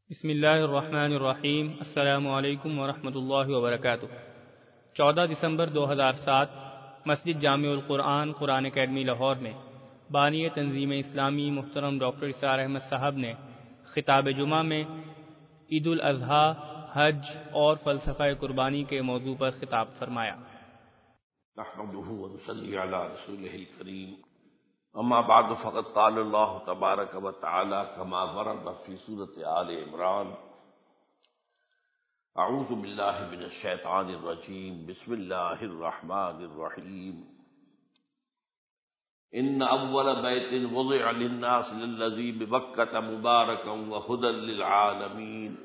بسم اللہ الرحمن الرحیم۔ السلام علیکم ورحمۃ اللہ وبرکاتہ۔ 14 دسمبر 2007 مسجد جامع القرآن قرآن اکیڈمی لاہور میں بانی تنظیم اسلامی محترم ڈاکٹر اسرار احمد صاحب نے خطاب جمعہ میں عید الاضحیٰ، حج اور فلسفہ قربانی کے موضوع پر خطاب فرمایا۔ نحمده ونصلي على رسوله الكريم اما بعد فقد قال الله تبارك وتعالى كما ورد في سورة آل عمران اعوذ بالله من الشيطان الرجيم بسم الله الرحمن الرحيم ان اول بيت وضع للناس للذي ببكة مباركا وهدى للعالمين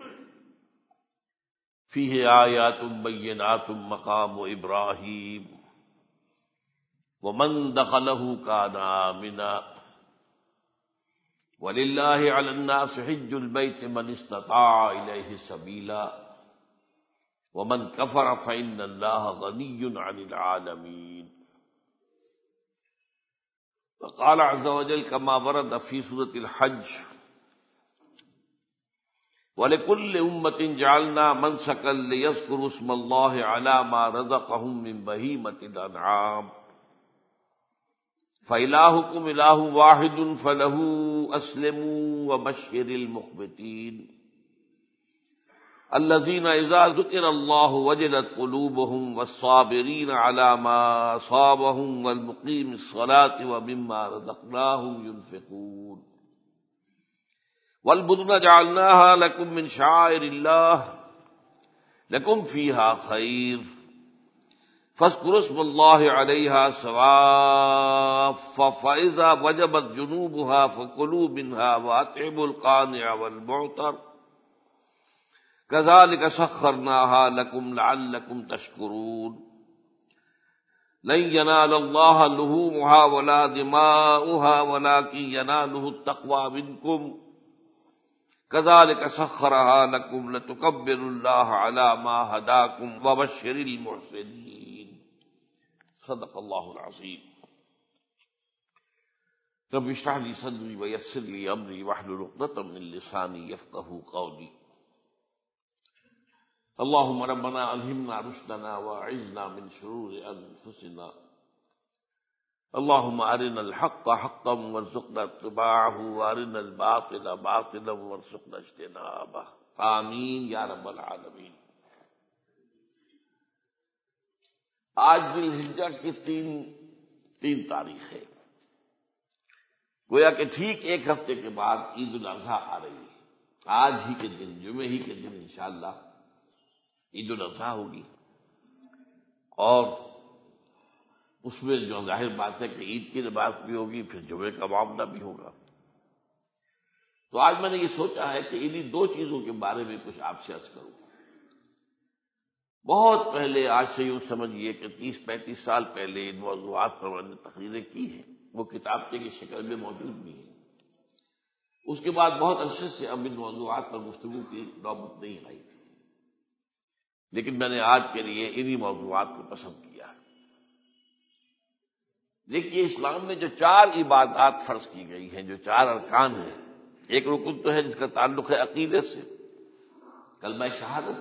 فيه آيات بينات مقام إبراهيم ومن دخله كان آمنا ولله على الناس حج البيت من استطاع إليه سبيلا ومن كفر فإن الله غني عن العالمين وقال عز وجل كما ورد في سورة الحج وَلِكُلِّ أُمَّةٍ جَعَلْنَا مَنسَكًا لِيَذْكُرُوا اسْمَ اللَّهِ عَلَى مَا رَزَقَهُم مِّن بَهِيمَةِ الْأَنْعَامِ فَإِلَٰهُكُمْ إِلَٰهٌ وَاحِدٌ فَلَهُ أَسْلِمُوا وَبَشِّرِ الْمُخْبِتِينَ الَّذِينَ إِذَا ذُكِرَ اللَّهُ وَجِلَتْ قُلُوبُهُمْ وَالصَّابِرِينَ عَلَى مَا أَصَابَهُمْ وَالْمُقِيمِي الصَّلَاةِ وَمِمَّا رَزَقْنَاهُمْ يُنْفِقُونَ وَالْبُدْنَ جَعَلْنَاهَا لَكُم مِّن شَعَائِرِ اللَّهِ لَكُمْ فِيهَا خَيْرٌ فاذكروا اسم الله عليها صواف فإذا وجبت جنوبها فكلوا منها وأطعموا القانع والمعتر كذلك سخرناها لكم لعلكم تشكرون لن ينال الله لحومها ولا دماؤها ولكن يناله التقوى منكم كذلك سخرها لكم لتكبروا الله على ما هداكم وبشر المحسنين صدق اللہ العظیم۔ رب اشرح لي صدری ویسر لي امری واحلل عقدۃ من لسانی یفقہوا قولی۔ اللهم ربنا الہمنا رشدنا واعذنا من شرور انفسنا اللهم ارنا الحق حقا وارزقنا اتباعه وارنا الباطل باطلا وارزقنا اجتنابه آمین یا رب العالمین۔ آج ذی الحجہ کی تین تاریخ ہے، گویا کہ ٹھیک ایک ہفتے کے بعد عید الاضحیٰ آ رہی ہے۔ آج ہی کے دن، جمعے ہی کے دن انشاءاللہ عید الاضحیٰ ہوگی، اور اس میں جو ظاہر بات ہے کہ عید کی نماز بھی ہوگی، پھر جمعے کا معاملہ بھی ہوگا۔ تو آج میں نے یہ سوچا ہے کہ انہی دو چیزوں کے بارے میں کچھ آپ سے عرض کروں۔ بہت پہلے، آج سے یوں سمجھیے کہ 30-35 سال پہلے ان موضوعات پر میں نے تقریریں کی ہیں، وہ کتابچے کی شکل میں موجود بھی ہیں۔ اس کے بعد بہت عرصے سے اب ان موضوعات پر گفتگو کی نوبت نہیں آئی، لیکن میں نے آج کے لیے انہی موضوعات کو پسند کیا ہے۔ دیکھیے، اسلام میں جو 4 عبادات فرض کی گئی ہیں، جو 4 ارکان ہیں، ایک رکن تو ہے جس کا تعلق ہے عقیدے سے، کلمہ شہادت،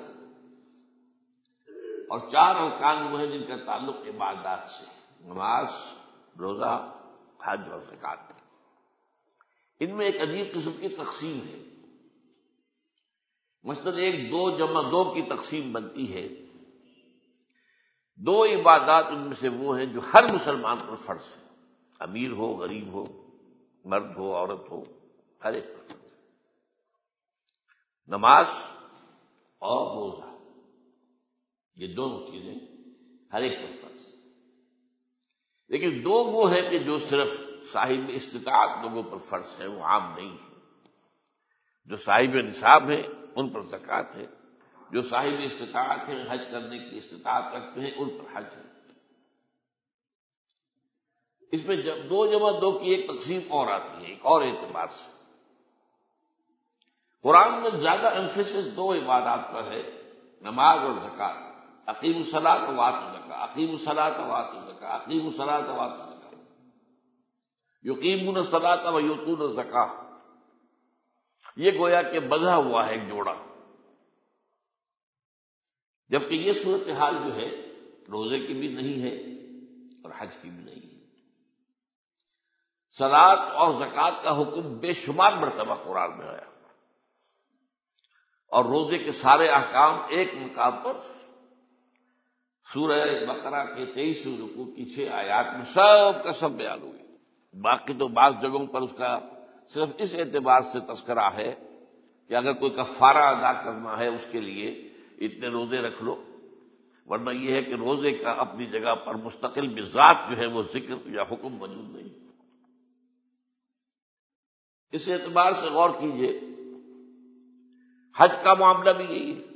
اور 4 ارکان وہ ہیں جن کا تعلق عبادات سے، نماز، روزہ، حج اور زکوٰۃ۔ ان میں ایک عجیب قسم کی تقسیم ہے۔ مثلاً 1 2 جمع 2 کی تقسیم بنتی ہے۔ 2 عبادات ان میں سے وہ ہیں جو ہر مسلمان پر فرض ہے، امیر ہو، غریب ہو، مرد ہو، عورت ہو، ہر ایک پر فرض ہے، نماز اور روزہ۔ یہ دونوں چیزیں ہر ایک پر فرض ہیں، لیکن 2 وہ ہیں کہ جو صرف صاحب استطاعت لوگوں پر فرض ہیں، وہ عام نہیں ہیں۔ جو صاحب نصاب ہیں ان پر زکوٰۃ ہے، جو صاحب استطاعت ہیں، حج کرنے کی استطاعت رکھتے ہیں، ان پر حج ہے۔ اس میں 2 جمع 2 کی ایک تقسیم اور آتی ہے، ایک اور اعتبار سے۔ قرآن میں زیادہ ایمفیسس 2 عبادات پر ہے، نماز اور زکوٰۃ۔ اقیموا الصلاۃ وآتوا الزکاۃ، اقیموا الصلاۃ وآتوا الزکاۃ، اقیموا الصلاۃ وآتوا الزکاۃ، یقیمون الصلاۃ ویؤتون الزکاۃ۔ یہ گویا کہ بندھا ہوا ہے ایک جوڑا، جبکہ یہ صورتحال جو ہے روزے کی بھی نہیں ہے اور حج کی بھی نہیں ہے۔ صلاۃ اور زکوٰۃ کا حکم بے شمار مرتبہ قرآن میں آیا، اور روزے کے سارے احکام ایک مقام پر سورہ بقرہ کے 23 رکوع کی 6 آیات میں سب کا سب بیان ہوئی۔ باقی تو بعض جگہوں پر اس کا صرف اس اعتبار سے تذکرہ ہے کہ اگر کوئی کفارہ ادا کرنا ہے اس کے لیے اتنے روزے رکھ لو، ورنہ یہ ہے کہ روزے کا اپنی جگہ پر مستقل بذات جو ہے وہ ذکر یا حکم موجود نہیں۔ اس اعتبار سے غور کیجئے، حج کا معاملہ بھی یہی ہے۔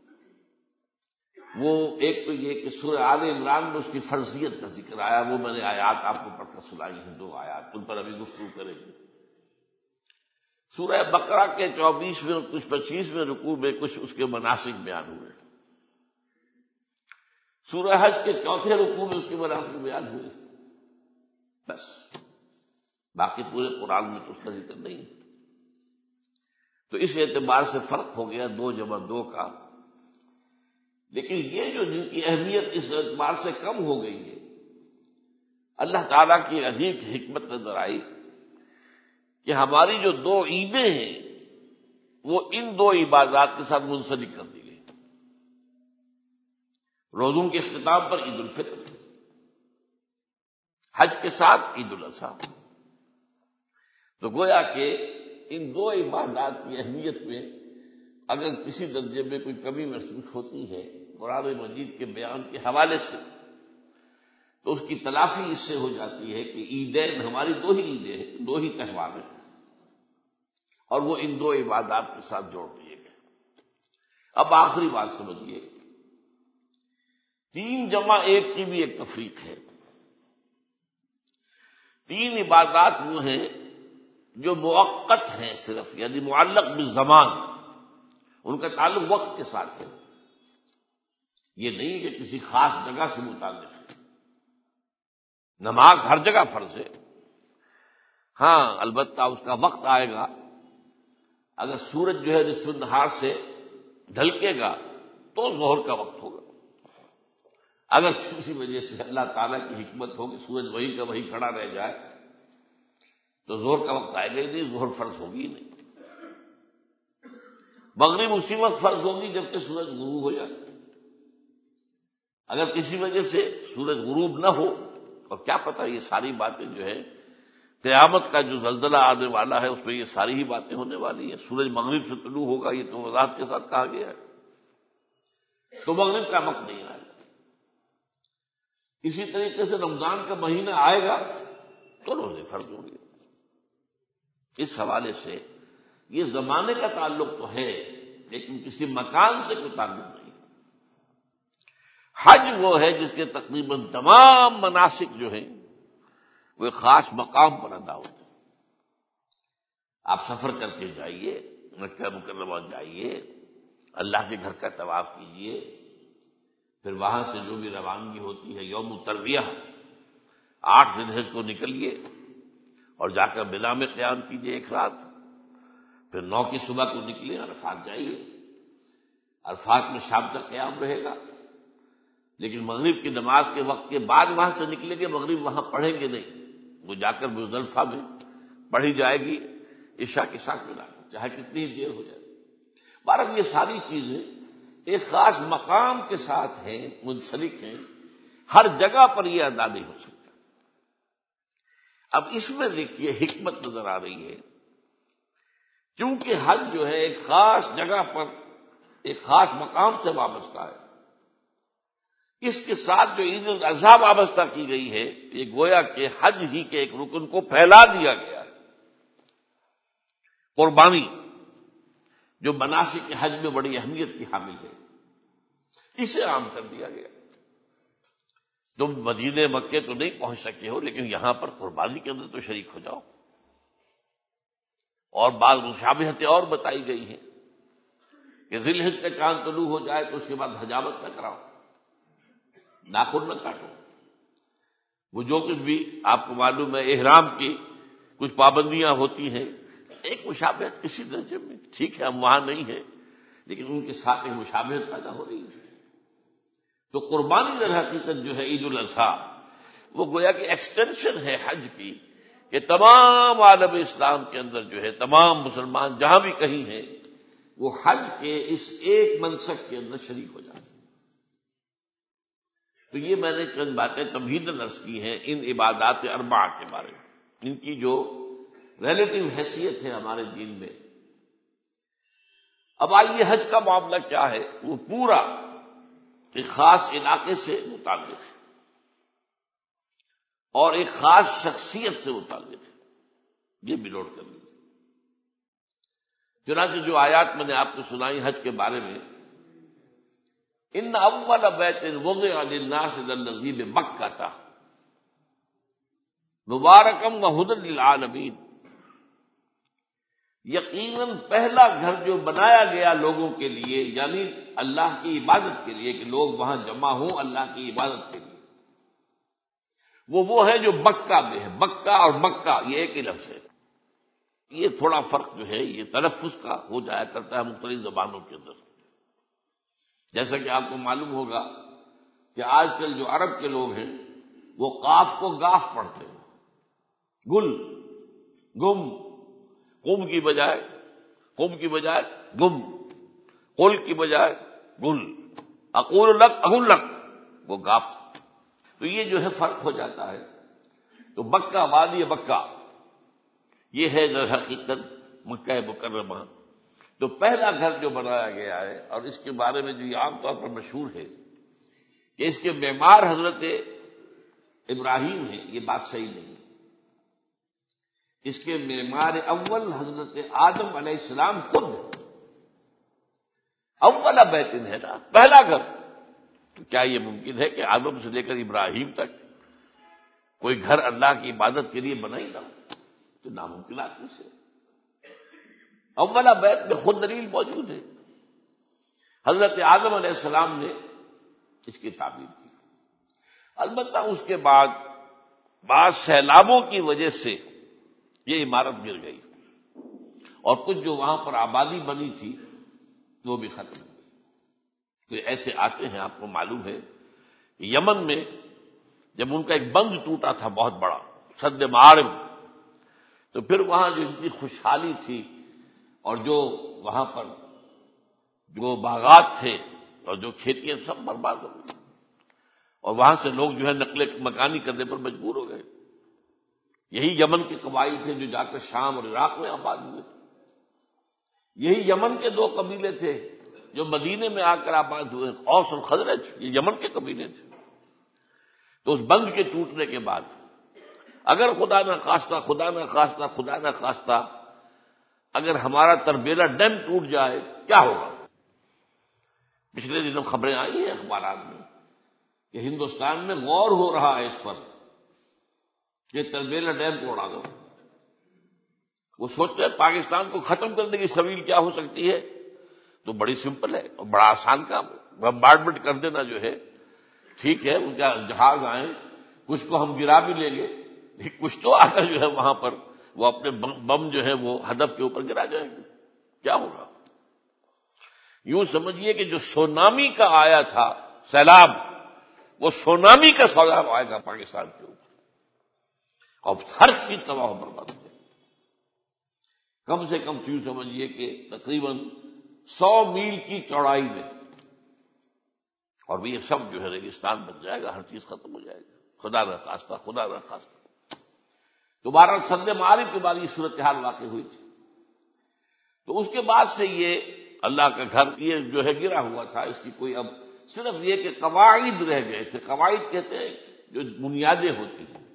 وہ ایک تو یہ کہ سورہ آل عمران میں اس کی فرضیت کا ذکر آیا، وہ میں نے آیات آپ کو پڑھ کر سنائی ہیں، 2 آیات، ان پر ابھی گفتگو کریں گے۔ سورہ بقرہ کے 24ویں کچھ 25ویں رکوع میں کچھ اس کے مناسک بیان ہوئے، سورہ حج کے 4تھے رکوع میں اس کے مناسک بیان ہوئے، بس باقی پورے قرآن میں تو اس کا ذکر نہیں ہے۔ تو اس اعتبار سے فرق ہو گیا 2 جمع 2 کا، لیکن یہ جو جن کی اہمیت اس اعتبار سے کم ہو گئی ہے، اللہ تعالیٰ کی عجیب حکمت نظر آئی کہ ہماری جو 2 عیدیں ہیں وہ ان 2 عبادات کے ساتھ منسلک کر دی گئی۔ روزوں کے اختتام پر عید الفطر، حج کے ساتھ عید الاضحیٰ۔ تو گویا کہ ان 2 عبادات کی اہمیت میں اگر کسی درجے میں کوئی کمی محسوس ہوتی ہے قرآن مجید کے بیان کے حوالے سے، تو اس کی تلافی اس سے ہو جاتی ہے کہ عیدین ہماری 2 ہی عیدیں ہیں، 2 ہی تہوار ہیں، اور وہ ان 2 عبادات کے ساتھ جوڑ دیے گئے۔ اب آخری بات سمجھیے، 3 جمع 1 کی بھی ایک تفریق ہے۔ 3 عبادات وہ ہیں جو موقت ہیں صرف، یعنی معلق بالزمان، ان کا تعلق وقت کے ساتھ ہے، یہ نہیں کہ کسی خاص جگہ سے متعلق ہے۔ نماز ہر جگہ فرض ہے، ہاں البتہ اس کا وقت آئے گا، اگر سورج جو ہے نصف النہار سے ڈھلکے گا تو ظہر کا وقت ہوگا، اگر کسی وجہ سے اللہ تعالیٰ کی حکمت ہو کہ سورج وہیں کا وہیں کھڑا رہ جائے تو ظہر کا وقت آئے گا ہی نہیں، ظہر فرض ہوگی ہی نہیں۔ مغرب اسی وقت فرض ہوگی جبکہ سورج غروب ہو جائے، اگر کسی وجہ سے سورج غروب نہ ہو، اور کیا پتہ یہ ساری باتیں جو ہے قیامت کا جو زلزلہ آنے والا ہے اس میں یہ ساری ہی باتیں ہونے والی ہیں، سورج مغرب سے طلوع ہوگا یہ تو وضاحت کے ساتھ کہا گیا ہے، تو مغرب کا وقت نہیں آئے گا۔ اسی طریقے سے رمضان کا مہینہ آئے گا تو روزے فرض ہوں گے۔ اس حوالے سے یہ زمانے کا تعلق تو ہے لیکن کسی مکان سے کوئی تعلق نہیں۔ حج وہ ہے جس کے تقریباً تمام مناسک جو ہیں وہ ایک خاص مقام پر ادا ہوتے ہیں۔ آپ سفر کر کے جائیے، مکہ مکرمہ جائیے، اللہ کے گھر کا طواف کیجیے، پھر وہاں سے جو بھی روانگی ہوتی ہے یوم الترویہ 8 ذی الحجہ کو نکلیے اور جا کر منا میں قیام کیجیے 1 رات، پھر 9 کی صبح کو نکلے عرفات جائیے، عرفات میں شام تک قیام رہے گا، لیکن مغرب کی نماز کے وقت کے بعد وہاں سے نکلیں گے، مغرب وہاں پڑھیں گے نہیں، وہ جا کر مزدلفہ میں پڑھی جائے گی عشاء کے ساتھ ملا کر، چاہے کتنی دیر ہو جائے۔ بہرحال یہ ساری چیزیں ایک خاص مقام کے ساتھ ہیں، منسلک ہیں، ہر جگہ پر یہ ادا نہیں ہو سکتا۔ اب اس میں دیکھیے حکمت نظر آ رہی ہے، چونکہ حج جو ہے ایک خاص جگہ پر ایک خاص مقام سے وابستہ ہے، اس کے ساتھ جو عید الاضحیٰ وابستہ کی گئی ہے، یہ گویا کہ حج ہی کے ایک رکن کو پھیلا دیا گیا ہے۔ قربانی جو مناسک حج میں بڑی اہمیت کی حامل ہے، اسے عام کر دیا گیا۔ تم مدینے مکے تو نہیں پہنچ سکے ہو لیکن یہاں پر قربانی کے اندر تو شریک ہو جاؤ، اور بعض مشابہتیں اور بتائی گئی ہیں کہ ذی الحجہ کا چاند طلوع ہو جائے تو اس کے بعد حجامت نہ کراؤ، ناخن نہ کاٹو، وہ جو کچھ بھی آپ کو معلوم ہے احرام کی کچھ پابندیاں ہوتی ہیں ایک مشابہت کسی درجے میں، ٹھیک ہے ہم وہاں نہیں ہیں لیکن ان کے ساتھ ایک مشابہت پیدا ہو رہی ہے۔ تو قربانی در حقیقت جو ہے عید الاضحیٰ وہ گویا کہ ایکسٹینشن ہے حج کی، کہ تمام عالم اسلام کے اندر جو ہے تمام مسلمان جہاں بھی کہیں ہیں وہ حج کے اس ایک منسک کے اندر شریک ہو جائیں۔ تو یہ میں نے چند باتیں تمہیداً عرض کی ہیں ان عبادات اربعہ کے بارے میں، ان کی جو ریلیٹو حیثیت ہے ہمارے دین میں۔ اب آئیے حج کا معاملہ کیا ہے، وہ پورا ایک خاص علاقے سے متعلق ہے اور ایک خاص شخصیت سے متعلق ہے، یہ بھی نوٹ کر لیجیے۔ چنانچہ جو آیات میں نے آپ کو سنائی حج کے بارے میں، ان اول بیت وضع للناس للذی ببکۃ مبارکا وہدی للعالمین، یقیناً پہلا گھر جو بنایا گیا لوگوں کے لیے، یعنی اللہ کی عبادت کے لیے، کہ لوگ وہاں جمع ہوں اللہ کی عبادت کے لیے، وہ ہے جو بکہ میں ہے۔ بکہ اور مکہ یہ ایک ہی لفظ ہے۔ یہ تھوڑا فرق جو ہے یہ تلفظ کا ہو جایا کرتا ہے مختلف زبانوں کے اندر، جیسا کہ آپ کو معلوم ہوگا کہ آج کل جو عرب کے لوگ ہیں وہ قاف کو گاف پڑھتے ہیں، گل، گم، قم کی بجائے گم، قل کی بجائے گل، اقول لک اقول لک، وہ گاف۔ تو یہ جو ہے فرق ہو جاتا ہے۔ تو بکہ، وادی بکہ، یہ ہے در حقیقت مکہ مکرمہ۔ تو پہلا گھر جو بنایا گیا ہے، اور اس کے بارے میں جو یہ عام طور پر مشہور ہے کہ اس کے معمار حضرت ابراہیم ہیں، یہ بات صحیح نہیں۔ اس کے معمار اول حضرت آدم علیہ السلام خود ہے۔ اول بیت ہے نا، پہلا گھر۔ تو کیا یہ ممکن ہے کہ آدم سے لے کر ابراہیم تک کوئی گھر اللہ کی عبادت کے لیے بنا ہی نہ ہو؟ تو ناممکنات میں سے اولا بیت میں خود دلیل موجود ہے۔ حضرت آدم علیہ السلام نے اس کی تعبیر کی، البتہ اس کے بعد بعض سیلابوں کی وجہ سے یہ عمارت گر گئی اور کچھ جو وہاں پر آبادی بنی تھی وہ بھی ختم ہو گئی۔ تو ایسے آتے ہیں، آپ کو معلوم ہے کہ یمن میں جب ان کا ایک بند ٹوٹا تھا بہت بڑا، سد معارم، تو پھر وہاں جو ان کی خوشحالی تھی اور جو وہاں پر جو باغات تھے اور جو کھیتیاں سب برباد ہو گئی، اور وہاں سے لوگ جو ہے نقل مکانی کرنے پر مجبور ہو گئے۔ یہی یمن کے قبائل تھے جو جا کر شام اور عراق میں آباد ہوئے، یہی یمن کے دو قبیلے تھے جو مدینے میں آ کر آباد ہوئے، اوس اور خزرج، یہ یمن کے قبیلے تھے۔ تو اس بند کے ٹوٹنے کے بعد اگر خدا نہ خواستہ اگر ہمارا تربیلا ڈیم ٹوٹ جائے کیا ہوگا؟ پچھلے دنوں خبریں آئی ہیں اخبارات میں کہ ہندوستان میں غور ہو رہا ہے اس پر کہ تربیلا ڈیم کو اڑا دو۔ وہ سوچتے ہیں پاکستان کو ختم کرنے کی سبیل کیا ہو سکتی ہے، تو بڑی سمپل ہے اور بڑا آسان کام ہے، بمبارڈمنٹ کر دینا جو ہے۔ ٹھیک ہے ان کا جہاز آئیں، کچھ کو ہم گرا بھی لیں گے، لیکن کچھ تو آ کر جو ہے وہاں پر وہ اپنے بم جو ہے وہ ہدف کے اوپر گرا جائیں گے، کیا ہوگا؟ یوں سمجھیے کہ جو سونامی کا آیا تھا سیلاب، وہ سونامی کا سیلاب آئے گا پاکستان کے اوپر اور ہر چیز تباہ و برباد ہو جائے۔ کم سے کم یوں سمجھیے کہ تقریباً 100 میل کی چوڑائی میں، اور یہ سب جو ہے ریگستان بن جائے گا، ہر چیز ختم ہو جائے گا، خدا نہ خواستہ۔ تو بہرحال سد معارف کے بعد یہ صورتحال واقع ہوئی تھی۔ تو اس کے بعد سے یہ اللہ کا گھر یہ جو ہے گرا ہوا تھا، اس کی کوئی اب صرف یہ کہ قواعد رہ گئے تھے۔ قواعد کہتے ہیں جو بنیادیں ہوتی ہیں،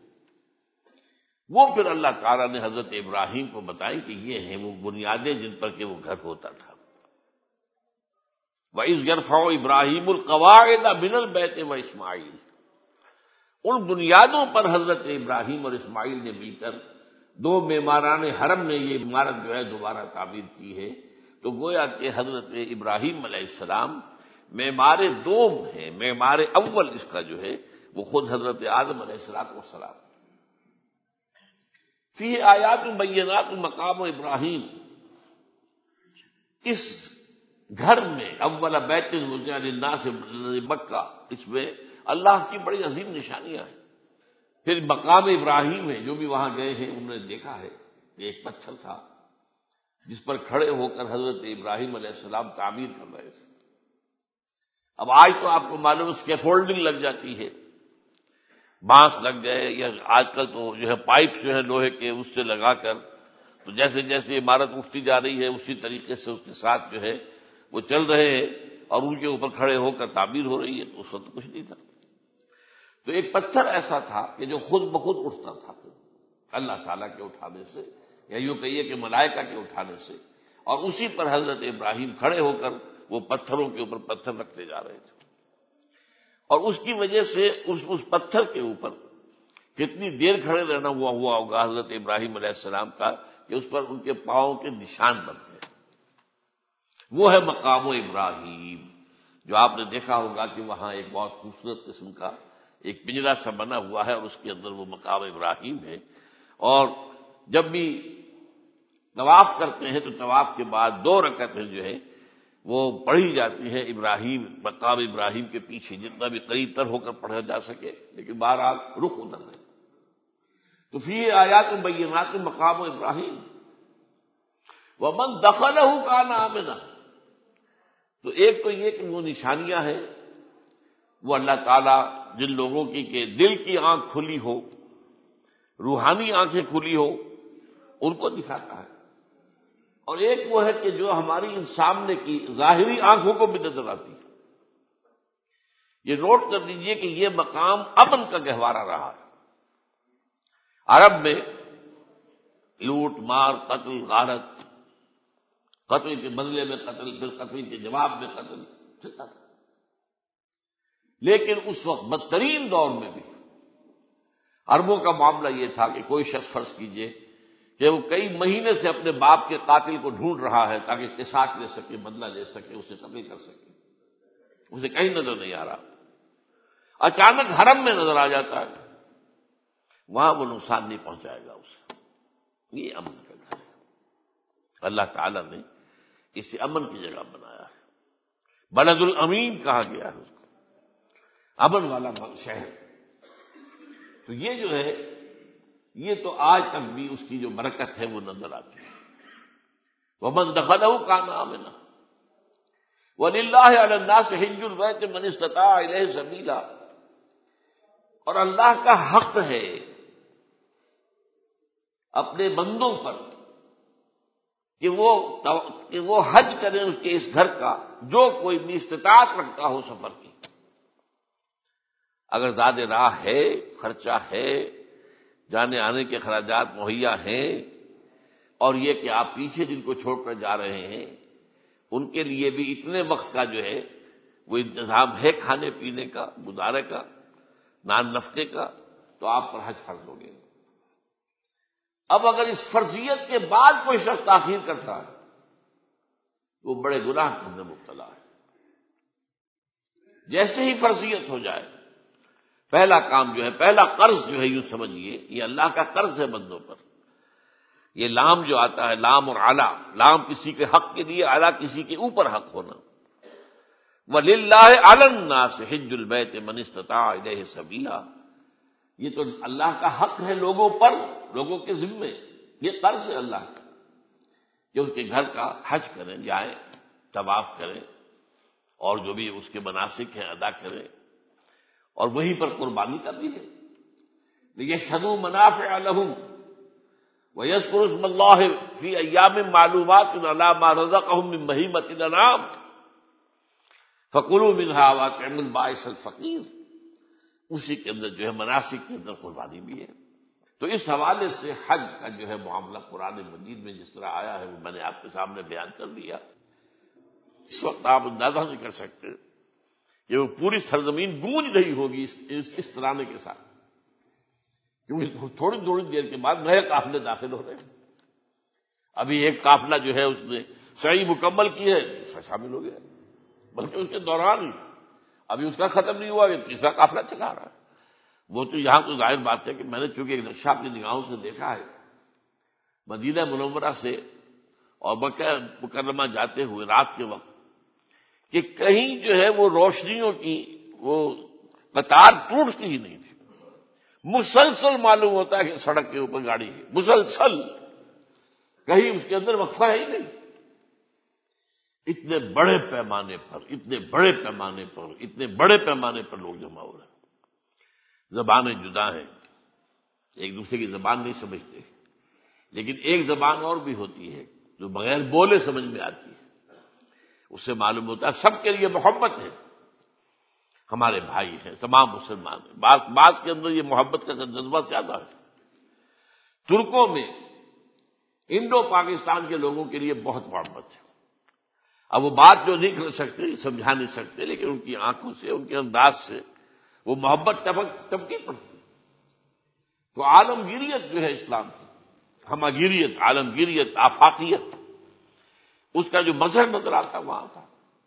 وہ پھر اللہ تعالیٰ نے حضرت ابراہیم کو بتائی کہ یہ ہیں وہ بنیادیں جن پر کہ وہ گھر ہوتا تھا۔ وَإِذْ يَرْفَعُ إِبْرَاهِيمُ الْقَوَاعِدَ مِنَ الْبَيْتِ وَإِسْمَاعِيلُ، ان بنیادوں پر حضرت ابراہیم اور اسماعیل نے مل کر دو معماران حرم نے یہ عمارت جو ہے دوبارہ تعمیر کی ہے۔ تو گویا کہ حضرت ابراہیم علیہ السلام معمار دوم ہے، معمار اول اس کا جو ہے وہ خود حضرت آدم علیہ السلام۔ فی آیات بینات مقام ابراہیم، اس گھر میں اول بیت وضع للناس مکہ، اس میں اللہ کی بڑی عظیم نشانیاں ہیں۔ پھر مقام ابراہیم ہے، جو بھی وہاں گئے ہیں انہوں نے دیکھا ہے کہ ایک پتھر تھا جس پر کھڑے ہو کر حضرت ابراہیم علیہ السلام تعمیر کر رہے تھے۔ اب آج تو آپ کو معلوم اسکیفولڈنگ لگ جاتی ہے، بانس لگ گئے، یا آج کل تو جو ہے پائپ جو ہے لوہے کے اس سے لگا کر، تو جیسے جیسے عمارت اٹھتی جا رہی ہے اسی طریقے سے اس کے ساتھ جو ہے وہ چل رہے ہیں اور ان کے اوپر کھڑے ہو کر تعمیر ہو رہی ہے۔ تو اس وقت کچھ نہیں تھا، تو ایک پتھر ایسا تھا کہ جو خود بخود اٹھتا تھا اللہ تعالیٰ کے اٹھانے سے، یا یوں کہیے کہ ملائکہ کے اٹھانے سے، اور اسی پر حضرت ابراہیم کھڑے ہو کر وہ پتھروں کے اوپر پتھر رکھتے جا رہے تھے، اور اس کی وجہ سے اس پتھر کے اوپر کتنی دیر کھڑے رہنا ہوا ہوگا حضرت ابراہیم علیہ السلام کا کہ اس پر ان کے پاؤں کے نشان بن گئے۔ وہ ہے مقام ابراہیم، جو آپ نے دیکھا ہوگا کہ وہاں ایک بہت خوبصورت قسم کا ایک پنجرا سا بنا ہوا ہے، اور اس کے اندر وہ مقام ابراہیم ہے۔ اور جب بھی طواف کرتے ہیں تو طواف کے بعد 2 رکعتیں جو ہے وہ پڑھی جاتی ہیں ابراہیم، مقام ابراہیم کے پیچھے، جتنا بھی قریب تر ہو کر پڑھا جا سکے، لیکن بہرحال رخ ادھر ہے۔ تو فی آیات بینات مقام ابراہیم ومن دخلہ کان آمنا۔ تو ایک تو یہ کہ وہ نشانیاں ہیں، وہ اللہ تعالیٰ جن لوگوں کی کہ دل کی آنکھ کھلی ہو، روحانی آنکھیں کھلی ہو، ان کو دکھاتا ہے، اور ایک وہ ہے کہ جو ہماری ان سامنے کی ظاہری آنکھوں کو بھی نظر آتی ہے۔ یہ نوٹ کر لیجئے کہ یہ مقام امن کا گہوارہ رہا ہے۔ عرب میں لوٹ مار، قتل، غارت، قتل کے بدلے میں قتل، پھر قتل کے جواب میں قتل چلتا تھا، لیکن اس وقت بدترین دور میں بھی عربوں کا معاملہ یہ تھا کہ کوئی شخص فرض کیجئے کہ وہ کئی مہینے سے اپنے باپ کے قاتل کو ڈھونڈ رہا ہے تاکہ قصاص لے سکے، بدلہ لے سکے، اسے قتل کر سکے، اسے کہیں نظر نہیں آ رہا، اچانک حرم میں نظر آ جاتا ہے، وہاں وہ نقصان نہیں پہنچائے گا اسے۔ یہ امن کا گھر ہے، اللہ تعالیٰ نے اسے امن کی جگہ بنایا ہے، بلد الامین کہا گیا ہے اس کو، امن والا شہر۔ تو یہ جو ہے یہ تو آج تک بھی اس کی جو برکت ہے وہ نظر آتی ہے۔ ومن دخلہ کان آمنا وللہ علی الناس حج البیت من استطاع الیہ سبیلا، اور اللہ کا حق ہے اپنے بندوں پر کہ وہ حج کریں اس کے اس گھر کا، جو کوئی بھی استطاعت رکھتا ہو سفر کی۔ اگر زیادہ راہ ہے، خرچہ ہے، جانے آنے کے اخراجات مہیا ہیں، اور یہ کہ آپ پیچھے جن کو چھوڑ کر جا رہے ہیں ان کے لیے بھی اتنے وقت کا جو ہے وہ انتظام ہے کھانے پینے کا، گزارے کا، نان نفقے کا، تو آپ پر حج فرض ہو گئے۔ اب اگر اس فرضیت کے بعد کوئی شخص تاخیر کرتا ہے وہ بڑے گناہ کے اندر مبتلا ہے۔ جیسے ہی فرضیت ہو جائے، پہلا کام جو ہے، پہلا قرض جو ہے، یوں سمجھیے یہ اللہ کا قرض ہے بندوں پر۔ یہ لام جو آتا ہے، لام اور اعلیٰ، لام کسی کے حق کے لیے، اعلیٰ کسی کے اوپر حق ہونا۔ وَلِلَّهِ عَلَى النَّاسِ حِجُّ الْبَيْتِ مَنِ اسْتَطَاعَ إِلَيْهِ سَبِيلًا، یہ تو اللہ کا حق ہے لوگوں پر، لوگوں کے ذمے، یہ قرض ہے اللہ کا کہ اس کے گھر کا حج کریں، جائیں، طواف کریں، اور جو بھی اس کے مناسک ہیں ادا کریں، اور وہیں پر قربانی کا بھی ہے۔ لِيَشْهَدُوا مَنَافِعَ لَهُمْ وَيَذْكُرُوا اسْمَ اللَّهِ فِي أَيَّامٍ مَّعْلُومَاتٍ عَلَىٰ مَا رَزَقَهُم مِّن بَهِيمَةِ الْأَنْعَامِ فَكُلُوا مِنْهَا وَأَطْعِمُوا الْبَائِسَ الْفَقِيرَ، اسی کے اندر جو ہے مناسک کے اندر قربانی بھی ہے۔ تو اس حوالے سے حج کا جو ہے معاملہ قرآن مجید میں جس طرح آیا ہے وہ میں نے آپ کے سامنے بیان کر دیا۔ اس وقت آپ اندازہ نہیں کر سکتے کہ وہ پوری سرزمین گونج رہی ہوگی اس ترانے کے ساتھ، کیونکہ تھوڑی تھوڑی دیر کے بعد نئے قافلے داخل ہو رہے ہیں۔ ابھی ایک قافلہ جو ہے اس نے سعی مکمل کی ہے، دوسرا شامل ہو گیا، بلکہ اس کے دوران ہی ابھی اس کا ختم نہیں ہوا کہ تیسرا قافلہ چلا رہا ہے۔ وہ تو یہاں تو ظاہر بات ہے کہ میں نے چونکہ ایک نقشہ اپنی نگاہوں سے دیکھا ہے مدینہ منورہ سے اور مکہ مکرمہ جاتے ہوئے رات کے وقت کہ کہیں جو ہے وہ روشنیوں کی وہ قطار ٹوٹتی ہی نہیں تھی. مسلسل معلوم ہوتا ہے کہ سڑک کے اوپر گاڑی ہے، مسلسل، کہیں اس کے اندر وقفہ ہی نہیں. اتنے بڑے پیمانے پر لوگ جمع ہو رہے ہیں. زبانیں جدا ہیں، ایک دوسرے کی زبان نہیں سمجھتے، لیکن ایک زبان اور بھی ہوتی ہے جو بغیر بولے سمجھ میں آتی ہے. اس سے معلوم ہوتا ہے سب کے لیے محبت ہے، ہمارے بھائی ہیں، تمام مسلمان ہیں. بعض کے اندر یہ محبت کا جذبہ زیادہ ہے. ترکوں میں انڈو پاکستان کے لوگوں کے لیے بہت محبت ہے. اب وہ بات جو نہیں کر سکتے، سمجھا نہیں سکتے، لیکن ان کی آنکھوں سے، ان کے انداز سے وہ محبت ٹپکی پڑتی. تو عالمگیریت جو ہے اسلام کی، ہمگیریت، عالمگیریت، آفاقیت، اس کا جو مظہر نظر آتا وہاں تھا.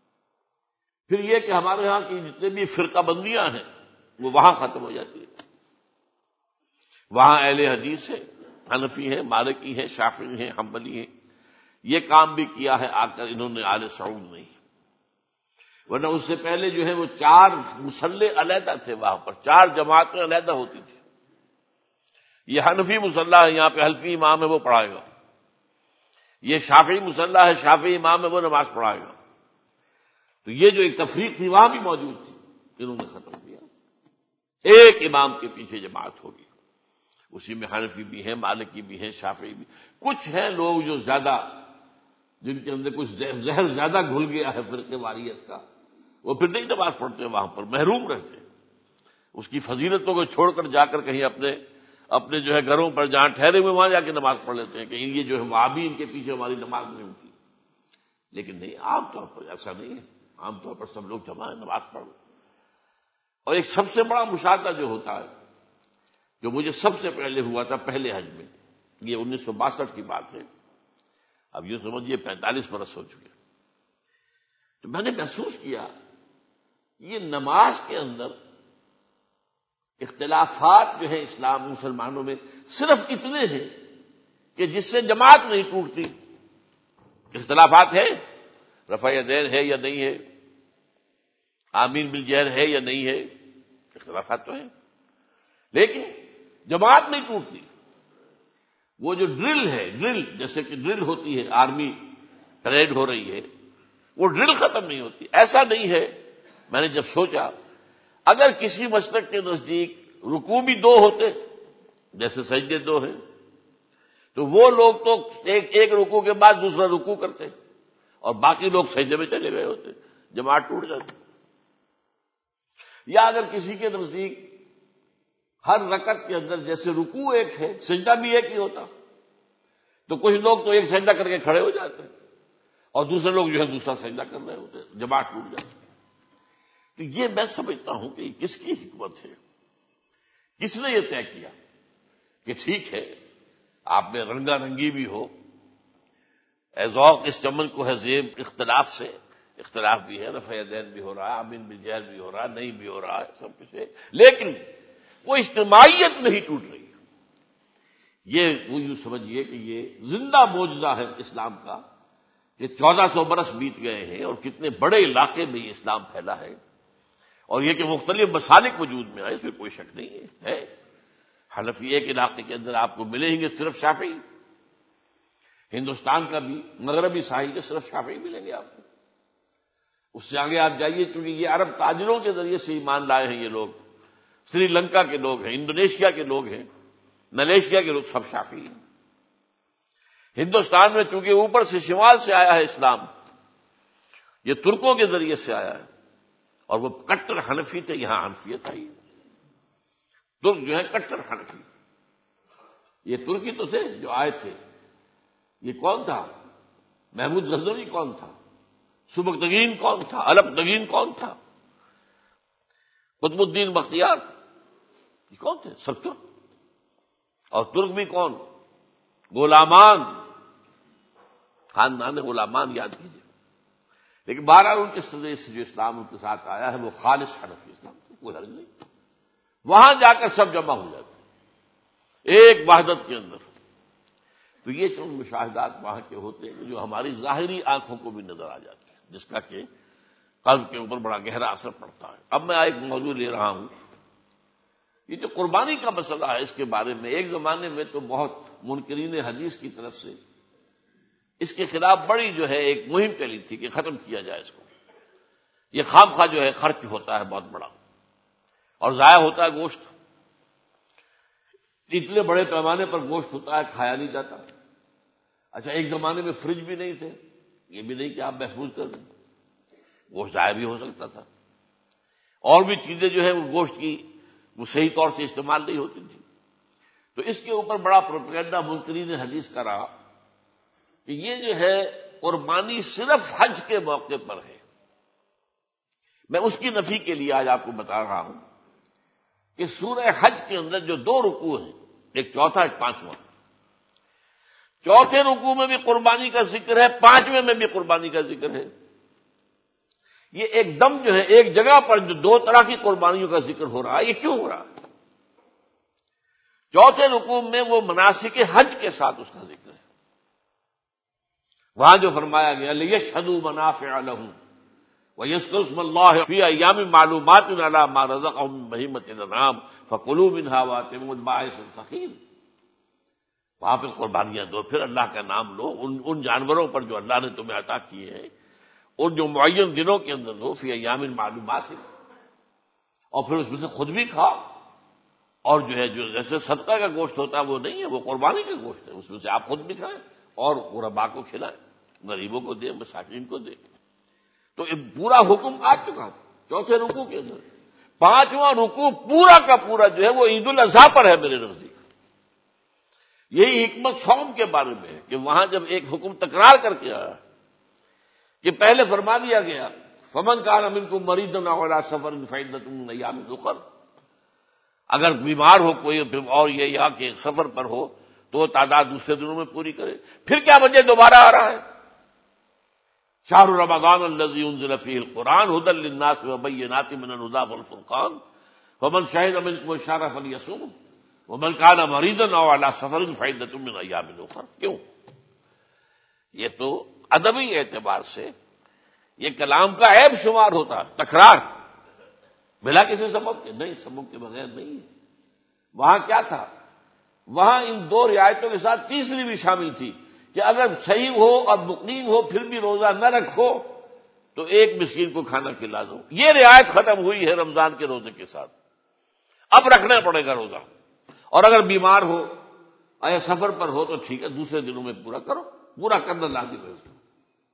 پھر یہ کہ ہمارے ہاں کی جتنے بھی فرقہ بندیاں ہیں وہ وہاں ختم ہو جاتی ہیں. وہاں اہل حدیث ہے، حنفی ہیں، مالکی ہیں، شافعی ہیں، حنبلی ہیں. یہ کام بھی کیا ہے آ کر انہوں نے آل سعود نہیں. ورنہ اس سے پہلے جو ہے وہ 4 مصلے علیحدہ تھے، وہاں پر 4 جماعتیں علیحدہ ہوتی تھیں. یہ حنفی مصلی ہے، یہاں پہ حنفی امام ہے وہ پڑھائے گا. یہ شافعی مصلی ہے، شافعی امام ہے وہ نماز پڑھائے گا. تو یہ جو ایک تفریق تھی وہاں بھی موجود تھی، انہوں نے ختم کیا. ایک امام کے پیچھے جماعت ہوگی، اسی میں حنفی بھی ہیں، مالکی بھی ہیں، شافعی بھی. کچھ ہیں لوگ جو زیادہ، جن کے اندر کچھ زہر زیادہ گھل گیا ہے فرقے واریت کا، وہ پھر نہیں نماز پڑھتے، وہاں پر محروم رہتے. اس کی فضیلتوں کو چھوڑ کر جا کر کہیں اپنے جو ہے گھروں پر جہاں ٹھہرے ہوئے وہاں جا کے نماز پڑھ لیتے ہیں کہ یہ جو ہے وہابی ان کے پیچھے ہماری نماز نہیں ہوتی. لیکن نہیں، عام طور پر ایسا نہیں ہے. عام طور پر سب لوگ جمع ہیں، نماز پڑھ. اور ایک سب سے بڑا مشاہدہ جو ہوتا ہے، جو مجھے سب سے پہلے ہوا تھا پہلے حج میں، یہ 1962 کی بات ہے. اب یہ سمجھیے 45 برس ہو چکے. تو میں نے محسوس کیا یہ نماز کے اندر اختلافات جو ہے اسلام مسلمانوں میں صرف اتنے ہیں کہ جس سے جماعت نہیں ٹوٹتی. اختلافات ہے، رفع یدین ہے یا نہیں ہے، آمین بالجہر ہے یا نہیں ہے، اختلافات تو ہیں، لیکن جماعت نہیں ٹوٹتی. وہ جو ڈرل ہے، ڈرل جیسے کہ ڈرل ہوتی ہے، آرمی پریڈ ہو رہی ہے، وہ ڈرل ختم نہیں ہوتی. ایسا نہیں ہے. میں نے جب سوچا اگر کسی مسلک کے نزدیک رکوع بھی 2 ہوتے، جیسے سجدے 2 ہیں، تو وہ لوگ تو ایک رکوع کے بعد دوسرا رکوع کرتے اور باقی لوگ سجدے میں چلے گئے ہوتے، جماعت ٹوٹ جاتی. یا اگر کسی کے نزدیک ہر رکعت کے اندر جیسے رکوع ایک ہے، سجدہ بھی ایک ہی ہوتا، تو کچھ لوگ تو ایک سجدہ کر کے کھڑے ہو جاتے اور دوسرے لوگ جو ہے دوسرا سجدہ کر رہے ہوتے، جماعت ٹوٹ جاتی. تو یہ میں سمجھتا ہوں کہ کس کی حکمت ہے، کس نے یہ طے کیا کہ ٹھیک ہے آپ میں رنگا رنگی بھی ہو، اے ذوق اس چمن کو ہے زیب، اختلاف بھی ہے، رفع یدین بھی ہو رہا ہے، آمین بالجہر بھی ہو رہا ہے، نہیں بھی ہو رہا ہے، سب کچھ ہے، لیکن وہ اجتماعیت نہیں ٹوٹ رہی. یہ وہ یوں سمجھیے کہ یہ زندہ معجزہ ہے اسلام کا کہ 1400 برس بیت گئے ہیں اور کتنے بڑے علاقے میں یہ اسلام پھیلا ہے. اور یہ کہ مختلف مسالک وجود میں آئے، اس میں کوئی شک نہیں ہے. حنفی ایک علاقے کے اندر آپ کو ملیں گے صرف شافعی، ہندوستان کا بھی مغربی ساحل کے صرف شافعی ملیں گے آپ کو. اس سے آگے آپ جائیے، کیونکہ یہ عرب تاجروں کے ذریعے سے ایمان لائے ہیں. یہ لوگ سری لنکا کے لوگ ہیں، انڈونیشیا کے لوگ ہیں، ملیشیا کے لوگ، سب شافعی ہیں. ہندوستان میں چونکہ اوپر سے شمال سے آیا ہے اسلام، یہ ترکوں کے ذریعے سے آیا ہے اور وہ کٹر حنفی تھے. یہاں حنفیت آئی. ترک جو ہے کٹر حنفی. یہ ترکی تو تھے جو آئے تھے. یہ کون تھا؟ محمود غزنوی کون تھا؟ سبکتگین کون تھا؟ الپتگین کون تھا؟ قطب الدین بختیار، یہ کون تھے؟ سب ترک. اور ترک بھی کون؟ غلامان، خاندان غلامان یاد کیجیے. لیکن بہرحال ان کے ذریعے سے جو اسلام ان کے ساتھ آیا ہے وہ خالص حنفی اسلام، کوئی حرج نہیں. وہاں جا کر سب جمع ہو جاتے ایک وحدت کے اندر. تو یہ چند مشاہدات وہاں کے ہوتے ہیں جو ہماری ظاہری آنکھوں کو بھی نظر آ جاتی ہے، جس کا کہ قلب کے اوپر بڑا گہرا اثر پڑتا ہے۔ اب میں ایک موضوع لے رہا ہوں، یہ جو قربانی کا مسئلہ ہے، اس کے بارے میں ایک زمانے میں تو بہت منکرین حدیث کی طرف سے اس کے خلاف بڑی جو ہے ایک مہم چلی تھی کہ ختم کیا جائے اس کو، یہ خام خواہ جو ہے خرچ ہوتا ہے بہت بڑا اور ضائع ہوتا ہے گوشت، اتنے بڑے پیمانے پر گوشت ہوتا ہے کھایا نہیں جاتا۔ اچھا، ایک زمانے میں فریج بھی نہیں تھے، یہ بھی نہیں کہ آپ محفوظ کر دیں، گوشت ضائع بھی ہو سکتا تھا، اور بھی چیزیں جو ہے وہ گوشت کی وہ صحیح طور سے استعمال نہیں ہوتی تھی۔ تو اس کے اوپر بڑا پروپیگنڈا منکرین حدیث کا رہا کہ یہ جو ہے قربانی صرف حج کے موقع پر ہے۔ میں اس کی نفی کے لیے آج آپ کو بتا رہا ہوں کہ سورہ حج کے اندر جو 2 رکوع ہیں، ایک چوتھا ایک پانچواں، چوتھے رکوع میں بھی قربانی کا ذکر ہے، پانچویں میں بھی قربانی کا ذکر ہے۔ یہ ایک دم جو ہے ایک جگہ پر جو 2 طرح کی قربانیوں کا ذکر ہو رہا ہے، یہ کیوں ہو رہا ہے؟ چوتھے رکوع میں وہ مناسک حج کے ساتھ اس کا ذکر ہے، وہاں جو فرمایا گیا لِيَشْهَدُوا مَنَافِعَ لَهُمْ وَيَذْكُرُوا اسْمَ اللَّهِ فِي أَيَّامٍ مَّعْلُومَاتٍ عَلَىٰ مَا رَزَقَهُم مِّن بَهِيمَةِ الْأَنْعَامِ فَكُلُوا مِنْهَا وَأَطْعِمُوا الْبَائِسَ الْفَقِيرَ۔ وہاں پہ قربانیاں دو، پھر اللہ کا نام لو ان جانوروں پر جو اللہ نے تمہیں عطا کیے ہیں، اور جو معین دنوں کے اندر دو، فی ایام معلومات، اور پھر اس میں سے خود بھی کھاؤ، اور جو ہے جو جیسے صدقہ کا گوشت ہوتا ہے وہ نہیں ہے، وہ قربانی کا گوشت ہے، اس میں سے آپ خود بھی کھائیں اور غرباء کو کھلائیں، غریبوں کو دیں، مساکین کو دیں۔ تو یہ پورا حکم آ چکا چوتھے رکوع کے اندر۔ پانچواں رکوع پورا کا پورا جو ہے وہ عید الاضحیٰ پر ہے میرے نزدیک۔ یہی حکمت صوم کے بارے میں ہے کہ وہاں جب ایک حکم تکرار کر کے آیا کہ پہلے فرما دیا گیا فمن کان منکم مریضا او علی سفر فعدۃ من ایام اخر، اگر بیمار ہو کوئی اور یہ یا کہ سفر پر ہو تو وہ تعداد دوسرے دنوں میں پوری کرے۔ پھر کیا وجہ دوبارہ آ رہا ہے؟ شہر رمضان الذی انزل فیہ القرآن ھدی للناس وبینات من الھدی والفرقان فمن شہد منکم الشہر فلیصمہ ومن کان مریضا او علی سفر فعدۃ من ایام اخر۔ کیوں؟ یہ تو ادبی اعتبار سے یہ کلام کا عیب شمار ہوتا ہے، تکرار بلا کسی سبب کے، نہیں، سبب کے بغیر نہیں ہے۔ وہاں کیا تھا؟ وہاں ان 2 رعایتوں کے ساتھ تیسری بھی شامل تھی کہ اگر صحیح ہو اور مقیم ہو پھر بھی روزہ نہ رکھو تو ایک مسکین کو کھانا کھلا دو۔ یہ رعایت ختم ہوئی ہے رمضان کے روزے کے ساتھ، اب رکھنا پڑے گا روزہ، اور اگر بیمار ہو یا سفر پر ہو تو ٹھیک ہے، دوسرے دنوں میں پورا کرو، پورا کرنا لازم ہے اس کو۔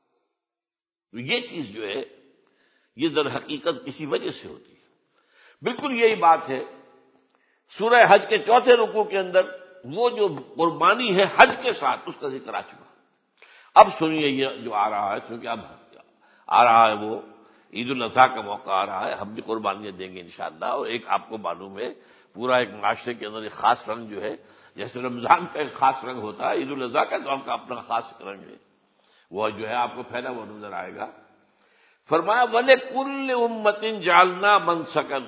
تو یہ چیز جو ہے یہ در حقیقت کسی وجہ سے ہوتی ہے۔ بالکل یہی بات ہے سورہ حج کے چوتھے رکوع کے اندر، وہ جو قربانی ہے حج کے ساتھ اس کا ذکر آ چکا۔ اب سنیے یہ جو آ رہا ہے، چونکہ اب آ رہا ہے وہ عید الاضحیٰ کا موقع آ رہا ہے، ہم بھی قربانیاں دیں گے انشاءاللہ، اور ایک آپ کو معلوم ہے پورا ایک معاشرے کے اندر ایک خاص رنگ جو ہے، جیسے رمضان کا ایک خاص رنگ ہوتا ہے، عید الاضحیٰ کا تو ہم کا اپنا خاص رنگ ہے، وہ جو ہے آپ کو پھیلا ہوا نظر آئے گا۔ فرمایا وَلِكُلِّ أُمَّةٍ جَعَلْنَا مَنسَكًا،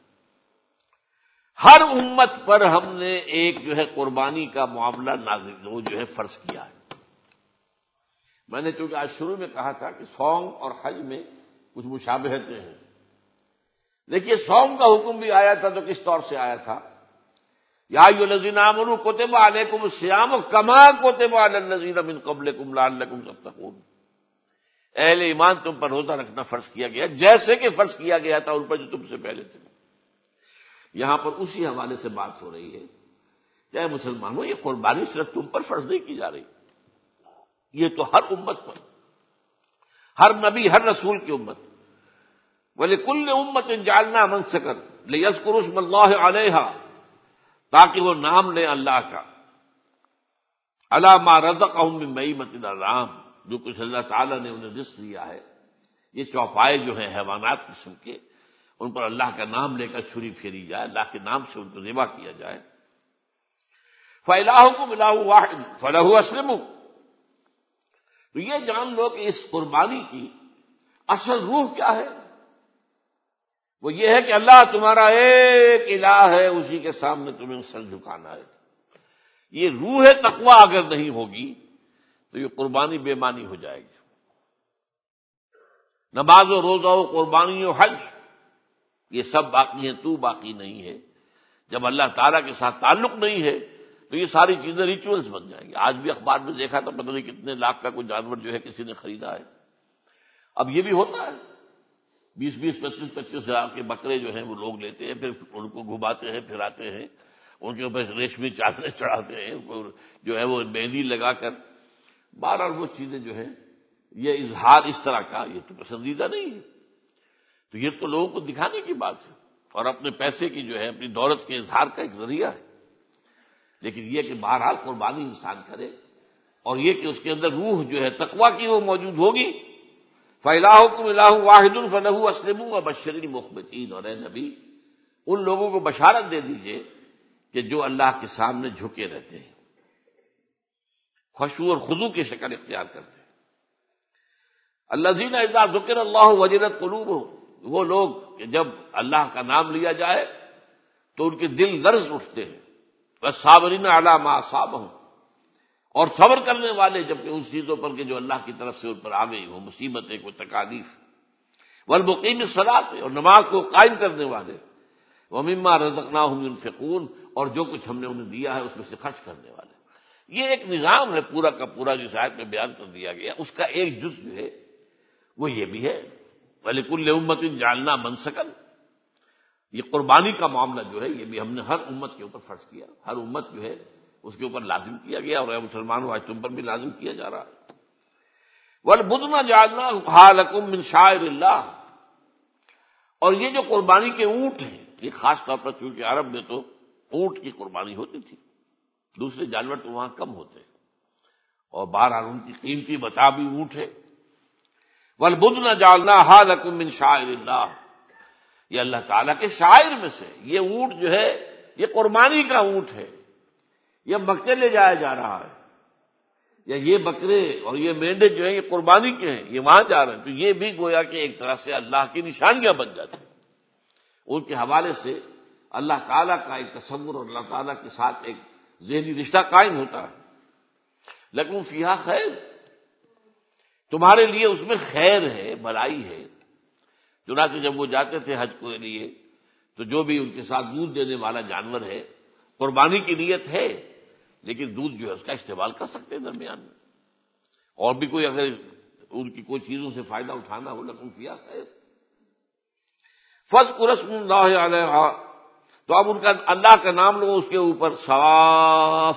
ہر امت پر ہم نے ایک جو ہے قربانی کا معاملہ نازل وہ جو ہے فرض کیا ہے۔ میں نے چونکہ آج شروع میں کہا تھا کہ صوم اور حج میں کچھ مشابہتیں ہیں، دیکھیے صوم کا حکم بھی آیا تھا تو کس طور سے آیا تھا؟ یا ایھا الذین آمنوا کتب علیکم الصیام کما کتب علی الذین من قبلکم لعلکم تتقون، اہل ایمان تم پر روزہ رکھنا فرض کیا گیا جیسے کہ فرض کیا گیا تھا ان پر جو تم سے پہلے تھے۔ یہاں پر اسی حوالے سے بات ہو رہی ہے کہ مسلمانوں یہ قربانی صرف تم پر فرض نہیں کی جا رہی، یہ تو ہر امت پر، ہر نبی ہر رسول کی امت۔ وَلِكُلِّ أُمَّةٍ جَعَلْنَا مَنسَكًا لِيَذْكُرُوا اسْمَ اللَّهِ عَلَيْهَا، تاکہ وہ نام لیں اللہ کا، عَلَىٰ مَا رَزَقَهُم مِّن بَهِيمَةِ الْأَنْعَامِ، جو کچھ اللہ تعالیٰ نے انہیں رزق دیا ہے، یہ چوپائے جو ہیں حیوانات قسم کے، ان پر اللہ کا نام لے کر چھری پھیری جائے، اللہ کے نام سے ان کو ذبح کیا جائے۔ فَإِلَٰهُكُمْ إِلَٰهٌ وَاحِدٌ فَلَهُ أَسْلِمُوا، تو یہ جان لو کہ اس قربانی کی اصل روح کیا ہے؟ وہ یہ ہے کہ اللہ تمہارا ایک الہ ہے، اسی کے سامنے تمہیں سر جھکانا ہے۔ یہ روح تقویٰ اگر نہیں ہوگی تو یہ قربانی بے معنی ہو جائے گی۔ نماز و روزہ و قربانی و حج یہ سب باقی ہیں، تو باقی نہیں ہے۔ جب اللہ تعالیٰ کے ساتھ تعلق نہیں ہے تو یہ ساری چیزیں ریچولز بن جائیں گی۔ آج بھی اخبار میں دیکھا تھا، پتہ نہیں کتنے لاکھ کا کوئی جانور جو ہے کسی نے خریدا ہے۔ اب یہ بھی ہوتا ہے، 20 25 ہزار کے بکرے جو ہیں وہ لوگ لیتے ہیں، پھر ان کو گھماتے ہیں، پھراتے ہیں، ان کے اوپر ریشمی چادریں چڑھاتے ہیں، ان کو جو ہے وہ مہندی لگا کر۔ بہرحال وہ چیزیں جو ہیں یہ اظہار اس طرح کا یہ تو پسندیدہ نہیں ہے۔ تو یہ تو لوگوں کو دکھانے کی بات ہے اور اپنے پیسے کی جو ہے اپنی دولت کے اظہار کا ایک ذریعہ ہے۔ لیکن یہ کہ بہرحال قربانی انسان کرے اور یہ کہ اس کے اندر روح جو ہے تقویٰ کی وہ موجود ہوگی۔ فَإِلَٰهُكُمْ إِلَٰهٌ وَاحِدٌ فَلَهُ أَسْلِمُوا وَبَشِّرِ الْمُخْبِتِينَ۔ اور اے نبی ان لوگوں کو بشارت دے دیجئے کہ جو اللہ کے سامنے جھکے رہتے ہیں، خشوع اور خضوع کی شکل اختیار کرتے ہیں۔ الذین اذا ذکر اللہ وجلت قلوبہم، وہ لوگ کہ جب اللہ کا نام لیا جائے تو ان کے دل لرز اٹھتے ہیں۔ والصابرین علی ما اصابہم، اور صبر کرنے والے جبکہ ان چیزوں پر کہ جو اللہ کی طرف سے ان پر آ گئی، وہ مصیبتیں، کوئی تکالیف۔ والمقیم الصلاۃ، اور نماز کو قائم کرنے والے۔ ومما رزقناہم ينفقون، اور جو کچھ ہم نے انہیں دیا ہے اس میں سے خرچ کرنے والے۔ یہ ایک نظام ہے پورا کا پورا جو اس آیت میں بیان کر دیا گیا، اس کا ایک جز جو ہے وہ یہ بھی ہے وَلِكُلِّ أُمَّةٍ جَعَلْنَا مَنسَكًا۔ یہ قربانی کا معاملہ جو ہے یہ بھی ہم نے ہر امت کے اوپر فرض کیا، ہر امت جو ہے اس کے اوپر لازم کیا گیا، اور اے مسلمانوں آج تم پر بھی لازم کیا جا رہا ہے۔ وَالْبُدْنَ جَعَلْنَاهَا لَكُم مِّن شَعَائِرِ اللَّهِ، اور یہ جو قربانی کے اونٹ ہیں یہ خاص طور پر چونکہ عرب میں تو اونٹ کی قربانی ہوتی تھی، دوسرے جانور تو وہاں کم ہوتے ہیں، اور بہرحال ان کی قیمتی متاع بھی اونٹ ہے۔ وَالْبُدْنَ جَعَلْنَاهَا لَكُم مِّن شَعَائِرِ اللَّهِ، یہ اللہ تعالیٰ کے شاعر میں سے یہ اونٹ جو ہے یہ قربانی کا اونٹ ہے، یہ مکے لے جایا جا رہا ہے، یا یہ بکرے اور یہ مینڈے جو ہیں یہ قربانی کے ہیں، یہ وہاں جا رہے ہیں، تو یہ بھی گویا کہ ایک طرح سے اللہ کی نشانیاں بن جاتی ہیں۔ ان کے حوالے سے اللہ تعالیٰ کا ایک تصور اور اللہ تعالیٰ کے ساتھ ایک ذہنی رشتہ قائم ہوتا ہے۔ لیکن فیہا خیر، تمہارے لیے اس میں خیر ہے، بھلائی ہے۔ چنانچہ جب وہ جاتے تھے حج کے لیے تو جو بھی ان کے ساتھ دودھ دینے والا جانور ہے، قربانی کی نیت ہے لیکن دودھ جو ہے اس کا استعمال کر سکتے ہیں درمیان میں، اور بھی کوئی اگر ان کی کوئی چیزوں سے فائدہ اٹھانا ہو، لکم فیہا خیر۔ فاذکروا اسم اللہ علیہا، تو اب ان کا اللہ کا نام لو اس کے اوپر، صاف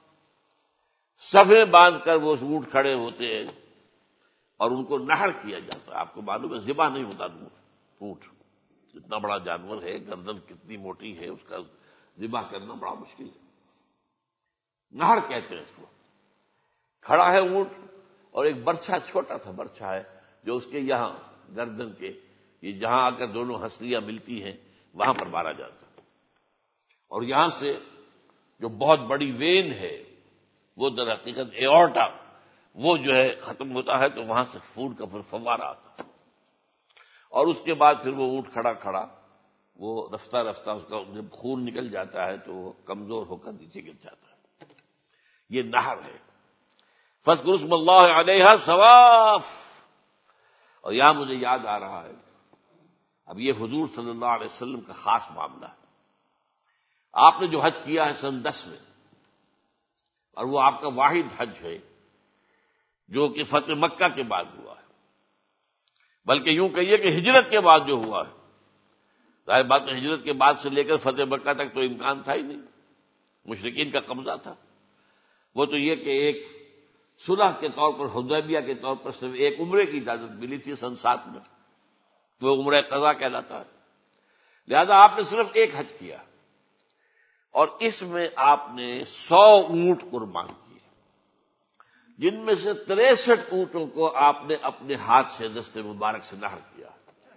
صفیں باندھ کر وہ اونٹ کھڑے ہوتے ہیں اور ان کو نحر کیا جاتا ہے۔ آپ کو معلوم ہے ذبح نہیں ہوتا اونٹ، اتنا بڑا جانور ہے، گردن کتنی موٹی ہے، اس کا ذبح کرنا بڑا مشکل ہے۔ نہر کہتے ہیں اس کو۔ کھڑا ہے اونٹ اور ایک برچھا، چھوٹا سا برچھا ہے جو اس کے یہاں گردن کے یہ جہاں آ کر دونوں ہنسلیاں ملتی ہیں وہاں پر مارا جاتا ہے، اور یہاں سے جو بہت بڑی وین ہے وہ در حقیقت ایورٹا، وہ جو ہے ختم ہوتا ہے، تو وہاں سے خون کا پھر فوارہ آتا ہے، اور اس کے بعد پھر وہ اونٹ کھڑا کھڑا وہ رفتہ رفتہ اس کا جب خون نکل جاتا ہے تو وہ کمزور ہو کر نیچے گر جاتا ہے۔ یہ نہر ہے۔ فاذکروا اسم اللہ علیہا صواف، اور یہاں مجھے یاد آ رہا ہے اب یہ حضور صلی اللہ علیہ وسلم کا خاص معاملہ ہے۔ آپ نے جو حج کیا ہے سن 10 میں، اور وہ آپ کا واحد حج ہے جو کہ فتح مکہ کے بعد ہوا ہے، بلکہ یوں کہیے کہ ہجرت کے بعد جو ہوا ہے۔ ظاہر بات ہے ہجرت کے بعد سے لے کر فتح مکہ تک تو امکان تھا ہی نہیں، مشرکین کا قبضہ تھا۔ وہ تو یہ کہ ایک صلح کے طور پر، حدیبیہ کے طور پر صرف ایک عمرے کی اجازت ملی تھی سن 7 میں، تو وہ عمرہ قضا کہلاتا ہے۔ لہذا آپ نے صرف ایک حج کیا اور اس میں آپ نے 100 اونٹ قربان کیے، جن میں سے 63 اونٹوں کو آپ نے اپنے ہاتھ سے دست مبارک سے نحر کیا۔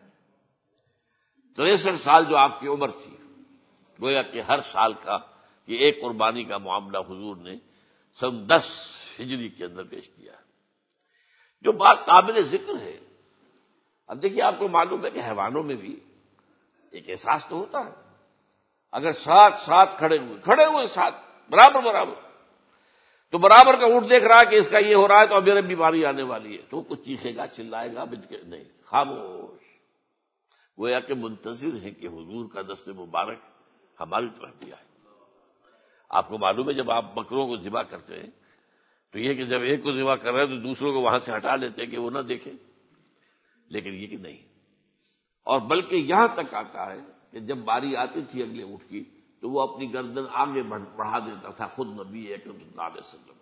63 سال جو آپ کی عمر تھی، گویا کہ ہر سال کا یہ ایک قربانی کا معاملہ حضور نے سن 10 ہجری کے اندر پیش کیا ہے، جو بات قابل ذکر ہے۔ اب دیکھیے آپ کو معلوم ہے کہ حیوانوں میں بھی ایک احساس تو ہوتا ہے، اگر ساتھ کھڑے ہوئے ساتھ برابر تو برابر کا اونٹ دیکھ رہا ہے کہ اس کا یہ ہو رہا ہے تو اب میرے بیماری آنے والی ہے، تو وہ کچھ چیخے گا، چلائے گا، نہیں، خاموش، گویا کہ منتظر ہے کہ حضور کا دست مبارک ہماری طرف بھی آئے۔ آپ کو معلوم ہے جب آپ بکروں کو ذبح کرتے ہیں تو یہ کہ جب ایک کو ذبح کر رہے ہیں تو دوسروں کو وہاں سے ہٹا لیتے ہیں کہ وہ نہ دیکھیں، لیکن یہ کہ نہیں، اور بلکہ یہاں تک آتا ہے کہ جب باری آتی تھی اگلے اونٹ کی تو وہ اپنی گردن آگے بڑھا دیتا تھا، خود نبی اکرم صلی اللہ علیہ وسلم۔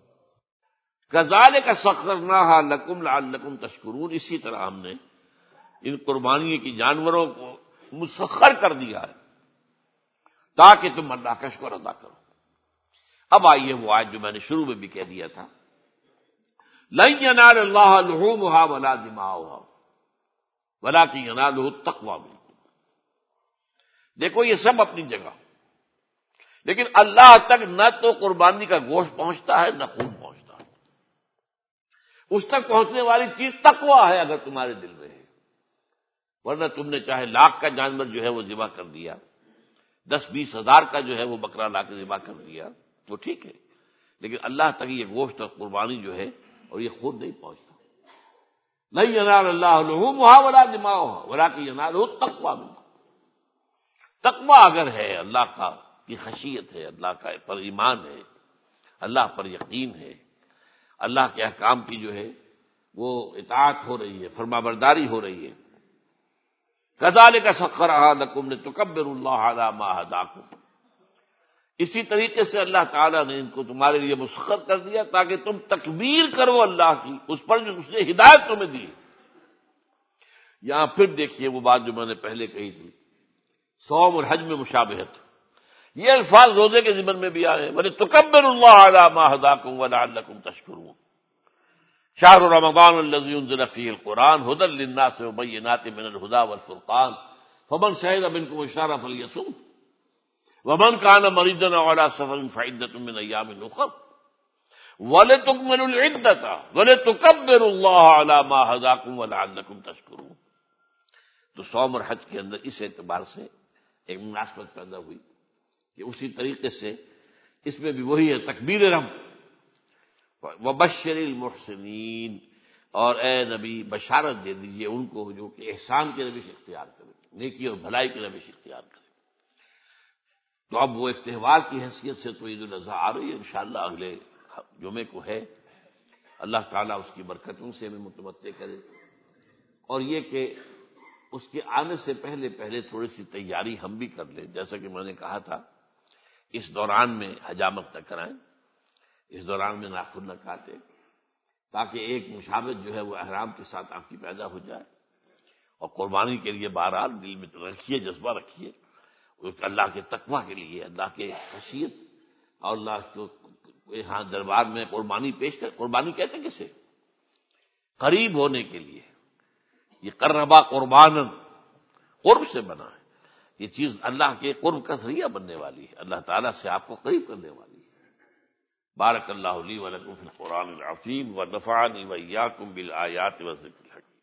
کذالک سخرناھا لکم لعلکم تشکرون، اسی طرح ہم نے ان قربانی کی جانوروں کو مسخر کر دیا ہے تاکہ تم اللہ کا شکر ادا کرو۔ اب آئیے وہ آیت جو میں نے شروع میں بھی کہہ دیا تھا، لن ینال اللہ لحومها ولا دماؤها ولکن ینالہ التقوی منکم۔ دیکھو یہ سب اپنی جگہ، لیکن اللہ تک نہ تو قربانی کا گوشت پہنچتا ہے نہ خون پہنچتا ہے، اس تک پہنچنے والی چیز تقوی ہے اگر تمہارے دل میں ہے، ورنہ تم نے چاہے لاکھ کا جانور جو ہے وہ ذبح کر دیا، 10-20 ہزار کا جو ہے وہ بکرا لا کے ذبح کر دیا، وہ ٹھیک ہے، لیکن اللہ تک یہ گوشت اور قربانی جو ہے اور یہ خود نہیں پہنچتا۔ لن ینال اللہ لحومها ولا دماؤها ولکن ینالہ التقوی منکم۔ تقوی اگر ہے، اللہ کا کی خشیت ہے، اللہ کا پر ایمان ہے، اللہ پر یقین ہے، اللہ کے احکام کی جو ہے وہ اطاعت ہو رہی ہے، فرما برداری ہو رہی ہے، کذالک سخرھا لکم لتکبروا اللہ علی ما ھداکم، اسی طریقے سے اللہ تعالیٰ نے ان کو تمہارے لیے مسخر کر دیا تاکہ تم تکبیر کرو اللہ کی اس پر جو اس نے ہدایت تمہیں دی۔ یہاں پھر دیکھیے وہ بات جو میں نے پہلے کہی تھی، صوم اور حج میں مشابہت، یہ الفاظ روزے کے ضمن میں بھی آئے ہیں، وَلِتُكَبِّرُوا اللَّهَ عَلَى مَا هَدَاكُمْ وَلَعَلَّكُمْ تَشْكُرُونَ۔ شهر رمضان الذي انزل فيه القرآن هدى للناس وبينات من الهدى والفرقان فمن شهد منكم الشهر فليصم ومن كان مريضا أو على سفر فعدة من أيام أخر وَلِتُكْمِلُوا الْعِدَّةَ وَلِتُكَبِّرُوا اللَّهَ عَلَى مَا هَدَاكُمْ وَلَعَلَّكُمْ تَشْكُرُونَ۔ تو صوم اور حج کے اندر اس اعتبار سے ایک مناسبت پیدا ہوئی کہ اسی طریقے سے اس میں بھی وہی ہے تکبیر رم، وبشر المحسنین، اور اے نبی بشارت دے دیجئے ان کو جو کہ احسان کے روش اختیار کرے، نیکی اور بھلائی کے روش اختیار کرے۔ تو اب وہ ایک تہوار کی حیثیت سے تو عید الاضحیٰ آ رہی ہے، انشاءاللہ اگلے جمعے کو ہے، اللہ تعالیٰ اس کی برکتوں سے ہمیں متمتع کرے، اور یہ کہ اس کے آنے سے پہلے پہلے تھوڑی سی تیاری ہم بھی کر لیں، جیسا کہ میں نے کہا تھا اس دوران میں حجامت نہ کرائیں، اس دوران میں ناخن نہ کاٹیں، تاکہ ایک مشابہت جو ہے وہ احرام کے ساتھ آپ کی پیدا ہو جائے، اور قربانی کے لیے بہرحال دل میں رکھیے، جذبہ رکھیے اللہ کے تقویٰ کے لیے، اللہ کے خشیت اور اللہ کو ہاں دربار میں قربانی پیش کر، قربانی کہتے ہیں کسے؟ قریب ہونے کے لیے، یہ قربا قربانن، قرب سے بنا ہے، یہ چیز اللہ کے قرب کا ذریعہ بننے والی ہے، اللہ تعالیٰ سے آپ کو قریب کرنے والی ہے۔ بارک اللہ لی و لکم فی القرآن العظیم ونفعنی وإیاکم بالآیات والذکر الحکیم۔